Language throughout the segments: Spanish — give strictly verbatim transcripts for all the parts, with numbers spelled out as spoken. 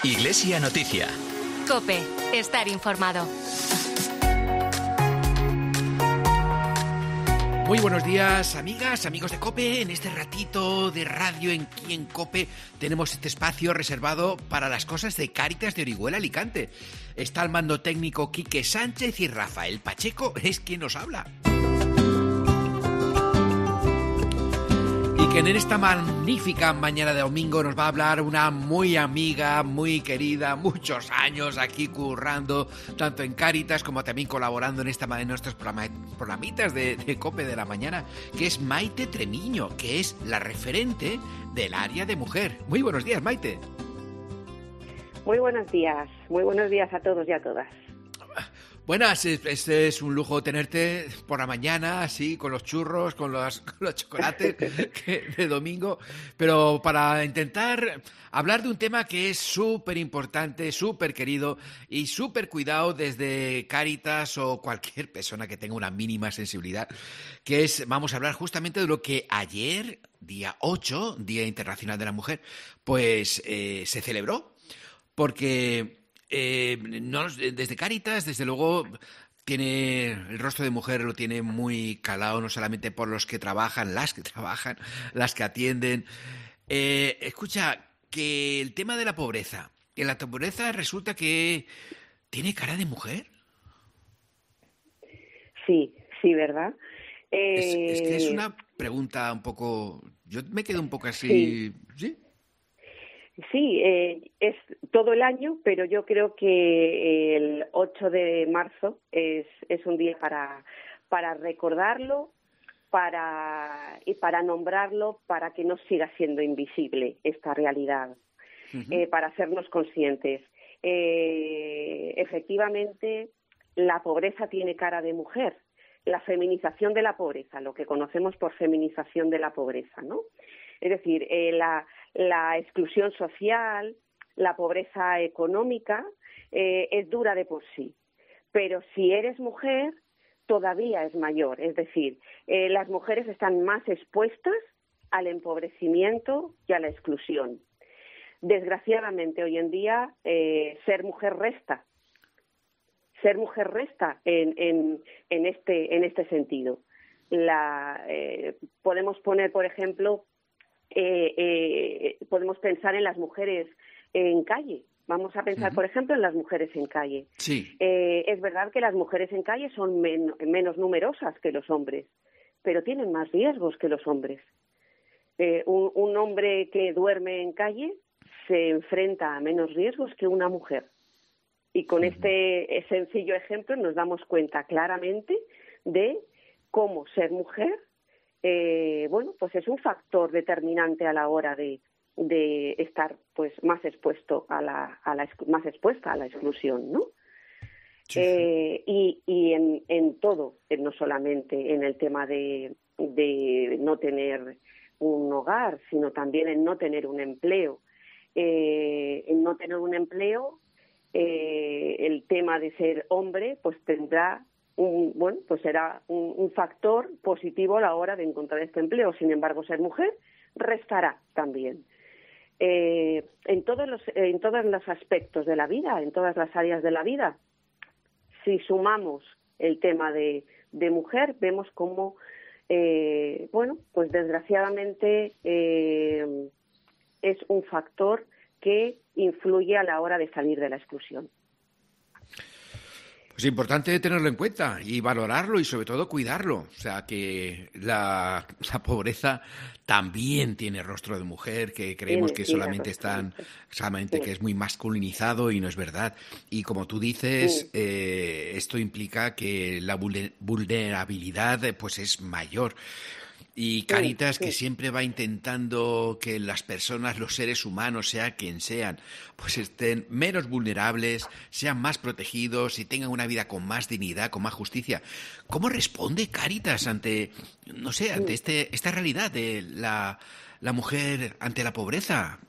Iglesia Noticia. COPE. Estar informado. Muy buenos días, amigas, amigos de COPE. En este ratito de radio en, aquí en COPE tenemos este espacio reservado para las cosas de Cáritas de Orihuela, Alicante. Está al mando técnico Quique Sánchez y Rafael Pacheco es quien nos habla. Y que en esta magnífica mañana de domingo nos va a hablar una muy amiga, muy querida, muchos años aquí currando, tanto en Cáritas como también colaborando en, esta, en nuestros programitas de, de COPE de la mañana, que es Maite Tremiño, que es la referente del área de mujer. Muy buenos días, Maite. Muy buenos días, muy buenos días a todos y a todas. Buenas, este es un lujo tenerte por la mañana, así, con los churros, con los, con los chocolates que, de domingo, pero para intentar hablar de un tema que es súper importante, súper querido y súper cuidado desde Cáritas o cualquier persona que tenga una mínima sensibilidad, que es, vamos a hablar justamente de lo que ayer, día ocho, Día Internacional de la Mujer, pues eh, se celebró, porque... Eh, no, desde Cáritas, desde luego, tiene el rostro de mujer lo tiene muy calado, no solamente por los que trabajan, las que trabajan, las que atienden. Eh, escucha, que el tema de la pobreza, que la pobreza resulta que tiene cara de mujer. Sí, sí, ¿verdad? Eh... Es, es que es una pregunta un poco... Yo me quedo un poco así... Sí. ¿Sí? Sí, eh, es todo el año, pero yo creo que el ocho de marzo es, es un día para, para recordarlo para, y para nombrarlo, para que no siga siendo invisible esta realidad, uh-huh. eh, para hacernos conscientes. Eh, efectivamente, la pobreza tiene cara de mujer, la feminización de la pobreza, lo que conocemos por feminización de la pobreza, ¿no? Es decir, eh, la, la exclusión social, la pobreza económica eh, es dura de por sí, pero si eres mujer todavía es mayor, es decir, eh, las mujeres están más expuestas al empobrecimiento y a la exclusión. Desgraciadamente hoy en día eh, ser mujer resta, ser mujer resta en, en, en, este, en este sentido. La, eh, podemos poner, por ejemplo, Eh, eh, podemos pensar en las mujeres en calle. Vamos a pensar, uh-huh. por ejemplo, en las mujeres en calle. Sí. Eh, es verdad que las mujeres en calle son men- menos numerosas que los hombres, pero tienen más riesgos que los hombres. Eh, un, un hombre que duerme en calle se enfrenta a menos riesgos que una mujer. Y con uh-huh. este sencillo ejemplo nos damos cuenta claramente de cómo ser mujer Eh, bueno, pues es un factor determinante a la hora de, de estar pues más expuesto a la, a la más expuesta a la exclusión, ¿no? Sí, eh, sí. Y, y en, en todo, no solamente en el tema de, de no tener un hogar, sino también en no tener un empleo. Eh, en no tener un empleo, eh, el tema de ser hombre, pues tendrá Un, bueno, pues será un, un factor positivo a la hora de encontrar este empleo. Sin embargo, ser mujer restará también. Eh, en todos los, en todos los aspectos de la vida, en todas las áreas de la vida, si sumamos el tema de, de mujer, vemos cómo, eh, bueno, pues desgraciadamente eh, es un factor que influye a la hora de salir de la exclusión. Es importante tenerlo en cuenta y valorarlo y sobre todo cuidarlo. O sea, que la, la pobreza también tiene rostro de mujer, que creemos que solamente están, solamente que es muy masculinizado y no es verdad. Y como tú dices, eh, esto implica que la vulnerabilidad pues es mayor. Y Cáritas, sí, sí. que siempre va intentando que las personas, los seres humanos, sea quien sean, pues estén menos vulnerables, sean más protegidos y tengan una vida con más dignidad, con más justicia. ¿Cómo responde Cáritas ante, no sé, ante este, esta realidad de la, la mujer ante la pobreza?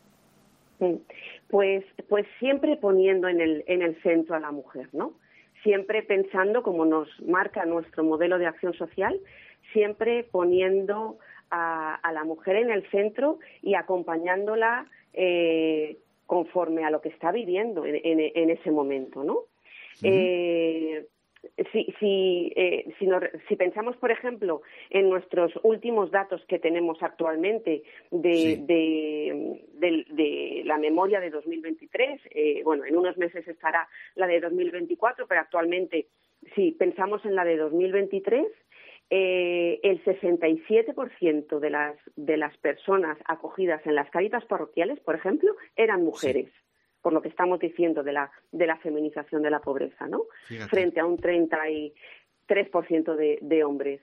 Pues, pues siempre poniendo en el, en el centro a la mujer, ¿no? Siempre pensando, como nos marca nuestro modelo de acción social, siempre poniendo a, a la mujer en el centro y acompañándola eh, conforme a lo que está viviendo en, en, en ese momento, ¿no? Uh-huh. Eh, si, si, eh, si, nos, si pensamos, por ejemplo, en nuestros últimos datos que tenemos actualmente de, sí. de, de, de la memoria de dos mil veintitrés, eh, bueno, en unos meses estará la de dos mil veinticuatro, pero actualmente, si pensamos en la de dos mil veintitrés, eh, el sesenta y siete por ciento de las, de las personas acogidas en las Cáritas parroquiales, por ejemplo, eran mujeres. Sí. Por lo que estamos diciendo de la de la feminización de la pobreza, ¿no? Fíjate. Frente a un treinta y tres por ciento de, de hombres.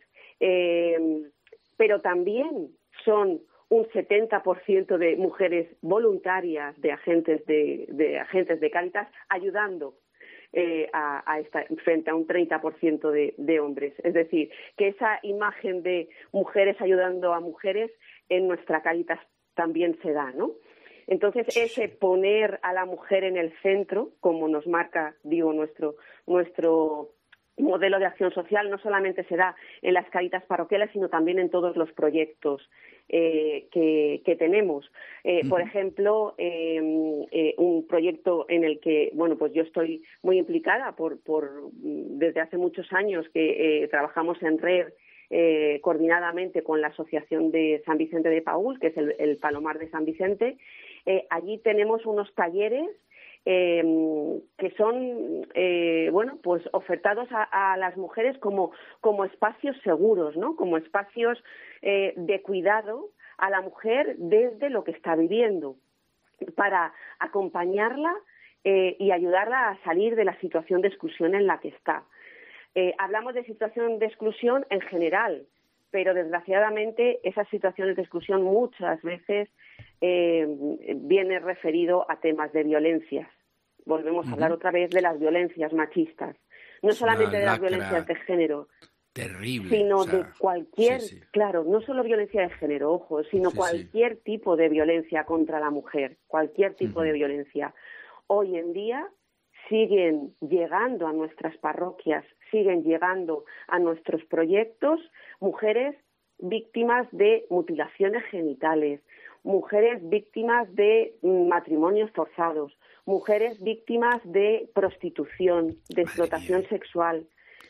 Eh, pero también son un setenta por ciento de mujeres voluntarias, de agentes de, de agentes de Cáritas, ayudando eh, a, a esta, frente a un treinta por ciento de, de hombres. Es decir, que esa imagen de mujeres ayudando a mujeres en nuestra Cáritas también se da, ¿no? Entonces, ese poner a la mujer en el centro, como nos marca, digo, nuestro nuestro modelo de acción social, no solamente se da en las Cáritas parroquiales, sino también en todos los proyectos eh, que, que tenemos. Eh, uh-huh. Por ejemplo, eh, eh, un proyecto en el que, bueno, pues yo estoy muy implicada por, por desde hace muchos años que eh, trabajamos en red Eh, coordinadamente con la Asociación de San Vicente de Paúl, que es el, el Palomar de San Vicente. Eh, allí tenemos unos talleres eh, que son, eh, bueno, pues ofertados a, a las mujeres como, como espacios seguros, ¿no? Como espacios eh, de cuidado a la mujer desde lo que está viviendo, para acompañarla eh, y ayudarla a salir de la situación de exclusión en la que está. Eh, hablamos de situación de exclusión en general, pero desgraciadamente esas situaciones de exclusión muchas veces eh, viene referido a temas de violencias. Volvemos uh-huh. a hablar otra vez de las violencias machistas, no es solamente de las violencias de género, terrible, sino o sea, de cualquier, sí, sí. claro, no solo violencia de género, ojo, sino sí, cualquier sí. tipo de violencia contra la mujer, cualquier tipo uh-huh. de violencia. Hoy en día siguen llegando a nuestras parroquias, siguen llegando a nuestros proyectos mujeres víctimas de mutilaciones genitales, mujeres víctimas de matrimonios forzados, mujeres víctimas de prostitución, de explotación sexual.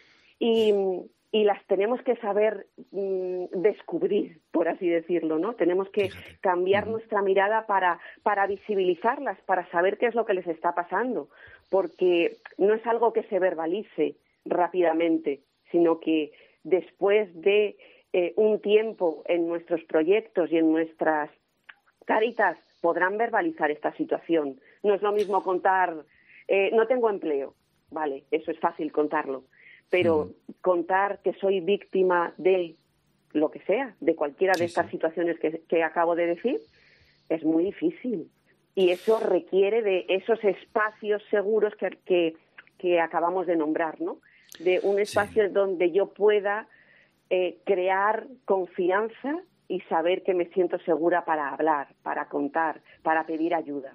Y, y las tenemos que saber mmm, descubrir, por así decirlo, ¿no? Tenemos que Fíjate. cambiar uh-huh. nuestra mirada para, para visibilizarlas, para saber qué es lo que les está pasando, porque no es algo que se verbalice rápidamente, sino que después de eh, un tiempo en nuestros proyectos y en nuestras Cáritas podrán verbalizar esta situación. No es lo mismo contar, eh, no tengo empleo, vale, eso es fácil contarlo, pero sí. contar que soy víctima de lo que sea, de cualquiera de sí, estas sí. situaciones que, que acabo de decir, es muy difícil. Y eso requiere de esos espacios seguros que, que, que acabamos de nombrar, ¿no? De un espacio sí. donde yo pueda eh, crear confianza y saber que me siento segura para hablar, para contar, para pedir ayuda.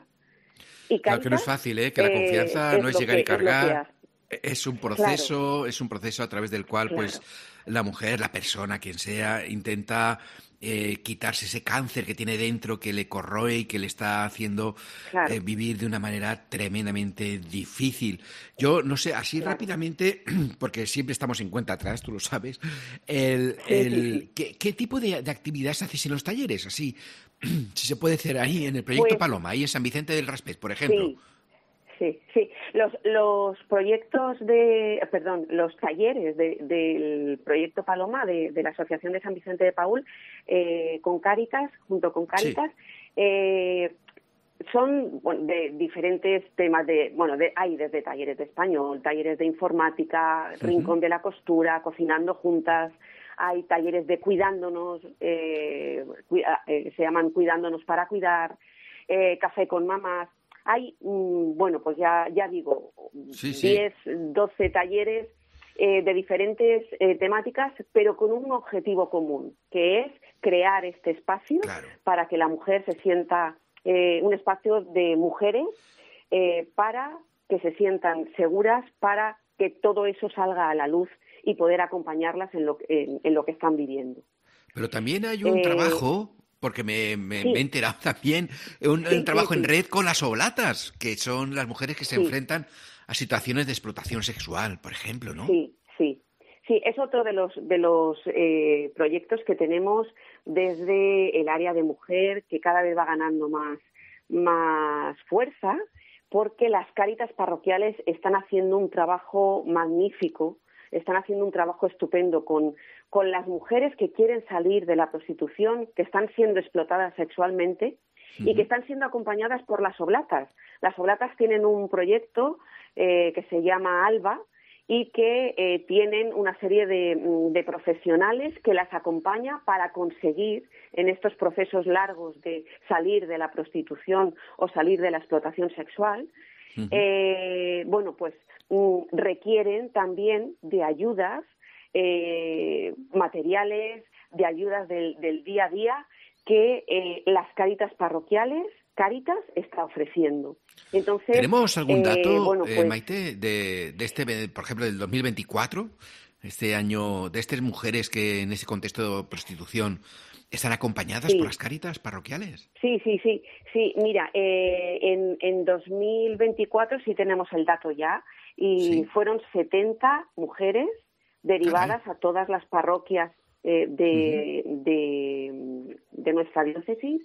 Y Cáritas, claro que no es fácil, ¿eh? Que la confianza eh, no es llegar que, y cargar. Es, es un proceso, claro. es un proceso a través del cual, claro. pues, la mujer, la persona, quien sea, intenta eh, quitarse ese cáncer que tiene dentro, que le corroe y que le está haciendo claro. eh, vivir de una manera tremendamente difícil. Yo no sé, así claro. rápidamente, porque siempre estamos en cuenta atrás, tú lo sabes, el, sí, el, sí, sí. ¿qué, ¿qué tipo de, de actividades haces en los talleres? Así, si se puede hacer ahí en el proyecto pues, Paloma, ahí en San Vicente del Raspeig, por ejemplo. Sí. Sí, sí. Los, los proyectos de, perdón, los talleres de, del proyecto Paloma de, de la Asociación de San Vicente de Paúl eh, con Cáritas, junto con Cáritas, sí. eh, son bueno, de diferentes temas de, bueno, de, hay desde talleres de español, talleres de informática, uh-huh. rincón de la costura, cocinando juntas. Hay talleres de cuidándonos, eh, cuida, eh, se llaman cuidándonos para cuidar, eh, café con mamás. Hay, bueno, pues ya ya digo, sí, sí. diez, doce talleres eh, de diferentes eh, temáticas, pero con un objetivo común, que es crear este espacio claro. para que la mujer se sienta, eh, un espacio de mujeres, eh, para que se sientan seguras, para que todo eso salga a la luz y poder acompañarlas en lo, en, en lo que están viviendo. Pero también hay un eh, trabajo... porque me, me, sí. me he enterado también un, Sí, un trabajo sí, en sí. red con las oblatas, que son las mujeres que se Sí. enfrentan a situaciones de explotación sexual, por ejemplo, ¿no? Sí, sí. Sí, es otro de los de los eh, proyectos que tenemos desde el área de mujer, que cada vez va ganando más, más fuerza, porque las Cáritas parroquiales están haciendo un trabajo magnífico, están haciendo un trabajo estupendo con, con las mujeres que quieren salir de la prostitución, que están siendo explotadas sexualmente y que están siendo acompañadas por las oblatas. Las oblatas tienen un proyecto eh, que se llama ALBA, y que eh, tienen una serie de, de profesionales que las acompaña para conseguir en estos procesos largos de salir de la prostitución o salir de la explotación sexual, uh-huh. eh, bueno, pues mm, requieren también de ayudas eh, materiales, de ayudas del, del día a día que eh, las Cáritas parroquiales, Cáritas, está ofreciendo. Entonces, ¿tenemos algún dato, eh, bueno, pues, eh, Maite, de, de este, por ejemplo, del dos mil veinticuatro, este año, de estas mujeres que en ese contexto de prostitución están acompañadas sí. por las Cáritas parroquiales? Sí, sí, sí. Sí, mira, eh, en, en dos mil veinticuatro sí tenemos el dato ya, y sí. fueron setenta mujeres derivadas Caray. a todas las parroquias eh, de, uh-huh. de, de nuestra diócesis.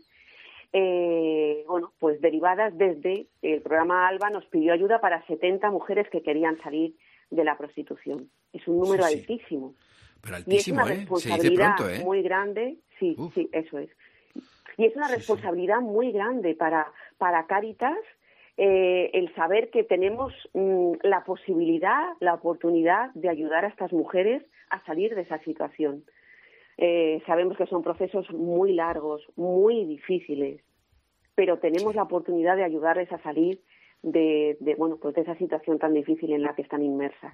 Eh, bueno, pues derivadas desde el programa ALBA nos pidió ayuda para setenta mujeres que querían salir de la prostitución. Es un número sí, sí. altísimo. Pero altísimo, y es una ¿eh? responsabilidad pronto, ¿eh? muy grande. Sí, Uf. sí, eso es. Y es una responsabilidad sí, sí. muy grande para, para Cáritas eh, el saber que tenemos mmm, la posibilidad, la oportunidad de ayudar a estas mujeres a salir de esa situación. Eh, sabemos que son procesos muy largos, muy difíciles, pero tenemos la oportunidad de ayudarles a salir de, de, bueno, pues de esa situación tan difícil en la que están inmersas.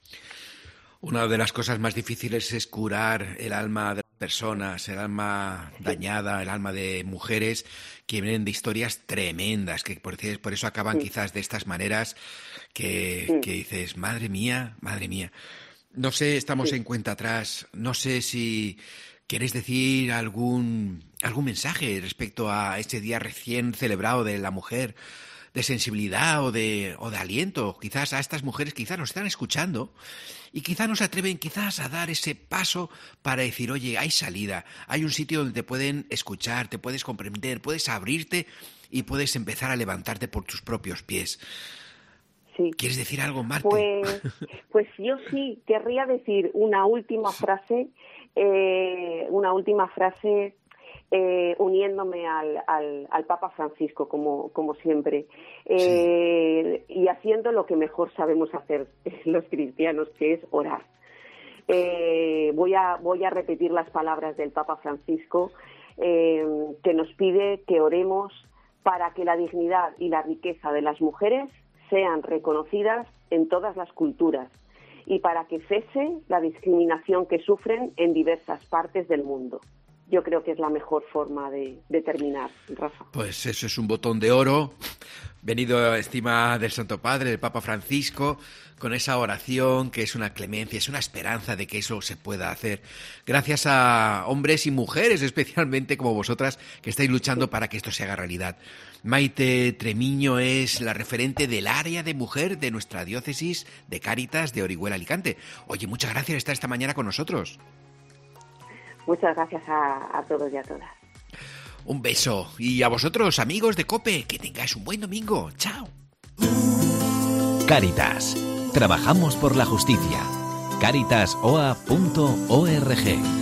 Una de las cosas más difíciles es curar el alma de las personas, el alma sí. dañada, el alma de mujeres que vienen de historias tremendas, que por, por eso acaban sí. quizás de estas maneras que, sí. que dices, madre mía, madre mía. No sé, estamos sí. en cuenta atrás, no sé si quieres decir algún, algún mensaje respecto a este día recién celebrado de la mujer, de sensibilidad o de, o de aliento, quizás a estas mujeres quizás nos están escuchando y quizás no se atreven quizás a dar ese paso para decir, oye, hay salida, hay un sitio donde te pueden escuchar, te puedes comprender, puedes abrirte y puedes empezar a levantarte por tus propios pies. Sí. ¿Quieres decir algo, Marte? Pues, pues yo sí querría decir una última frase, eh, una última frase eh, uniéndome al, al, al Papa Francisco, como, como siempre, eh, sí. y haciendo lo que mejor sabemos hacer los cristianos, que es orar. Eh, voy a, voy a repetir las palabras del Papa Francisco, eh, que nos pide que oremos para que la dignidad y la riqueza de las mujeres sean reconocidas en todas las culturas y para que cese la discriminación que sufren en diversas partes del mundo. Yo creo que es la mejor forma de, de terminar, Rafa. Pues eso es un botón de oro, venido encima del Santo Padre, del Papa Francisco, con esa oración que es una clemencia, es una esperanza de que eso se pueda hacer. Gracias a hombres y mujeres, especialmente como vosotras, que estáis luchando para que esto se haga realidad. Maite Tremiño es la referente del área de mujer de nuestra diócesis de Cáritas de Orihuela, Alicante. Oye, muchas gracias por estar esta mañana con nosotros. Muchas gracias a, a todos y a todas. Un beso. Y a vosotros, amigos de COPE, que tengáis un buen domingo. Chao. Cáritas. Trabajamos por la justicia. cáritas o a punto org